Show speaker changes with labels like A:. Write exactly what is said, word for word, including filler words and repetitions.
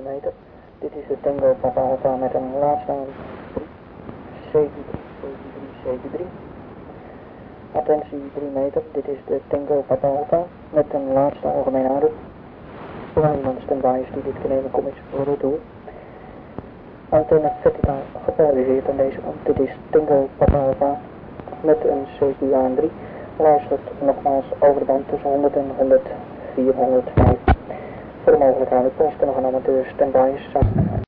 A: meter. Dit is de Tango Papa Alpha met een laadstaal C drie C drie. Attentie drie meter, dit is de Tango Papa Alpha met een laatste algemene adem. Voor iemand standby is die dit kan nemen, kom eens voor het doel. Antenne verticaal gepolariseerd aan deze kant. Dit is Tango Papa Alpha met een C Q A drie. Luistert nogmaals over de band tussen honderd en honderdvier, honderdvijf. Voor de mogelijkheid post en nog een amateur standby is.